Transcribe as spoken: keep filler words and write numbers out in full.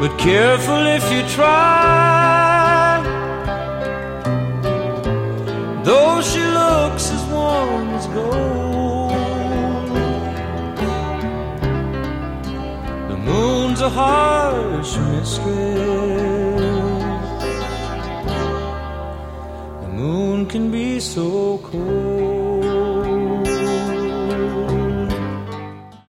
but careful if you try. Though she looks as warm as gold, the moon's a harsh mistress. The moon can be so cold.